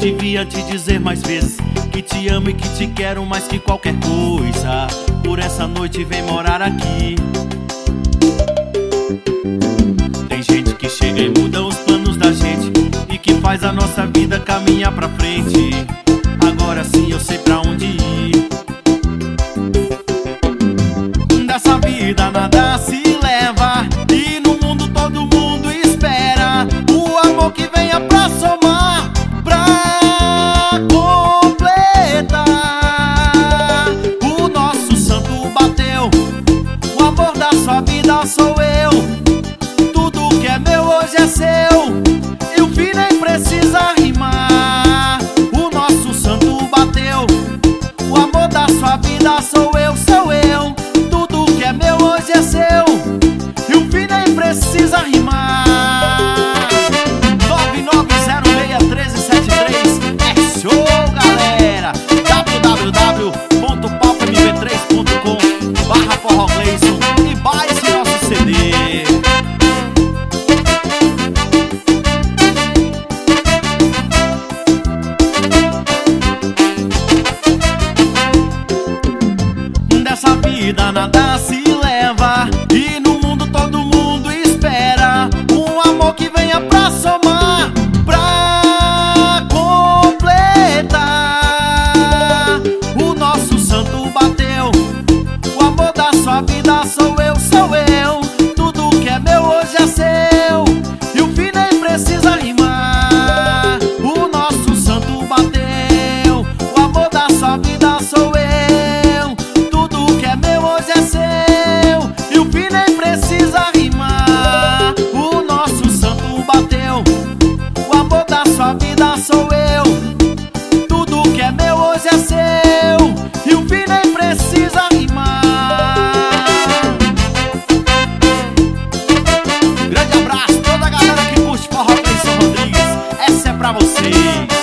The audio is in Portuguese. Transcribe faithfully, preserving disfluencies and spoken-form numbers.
devia te dizer mais vezes que te amo e que te quero mais que qualquer coisa. Por essa noite vem morar aqui. Tem gente que chega e muda os planos da gente e que faz a nossa vida caminhar pra frente. Agora sim eu sei pra onde ir. Dessa vida nada se leva e no mundo todo mundo espera o amor que venha pra somar, pra completar. O nosso santo bateu, o amor da sua vida sou eu. Tudo que é meu hoje é seu e o fim nem precisa rimar. O nosso santo bateu, o amor da sua vida sou eu, sou eu. Tudo que é meu hoje é seu e o fim nem precisa rimar. Nove nove zero seis um três sete três é show, galera. w w w ponto palco m p três ponto com barra forró Gleison e baixe nosso C D. Dessa vida nada se leva e no mundo todo mundo espera um amor que venha pra somar, pra completar. O nosso santo bateu, o amor da sua vida sou eu, sou eu. Tudo que é meu hoje é seu e o fim nem precisa rimar. O nosso santo bateu, o amor da sua vida sou eu. Hoje é seu e o fim nem precisa rimar. O nosso santo bateu, o amor da sua vida sou eu. Tudo que é meu hoje é seu e o fim nem precisa rimar. Grande abraço, toda a galera que curte forró Gleison Rodrigues. Essa é pra vocês.